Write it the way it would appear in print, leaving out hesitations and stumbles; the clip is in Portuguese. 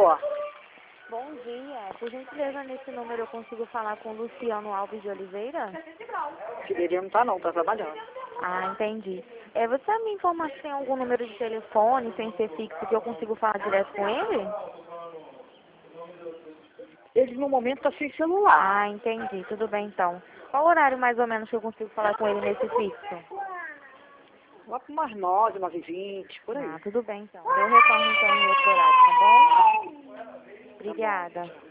favor. Bom dia. Por gentileza, nesse número eu consigo falar com o Luciano Alves de Oliveira? Ele não tá trabalhando. Ah, entendi. Você sabe me informar se tem algum número de telefone sem ser fixo que eu consigo falar direto com ele? Ele no momento tá sem celular. Ah, entendi. Tudo bem então. Qual horário mais ou menos que eu consigo falar com ele nesse fixo? Lá por umas 9, 9h20, por aí. Ah, tudo bem então. Eu retorno então em outro horário, tá bom? Obrigada.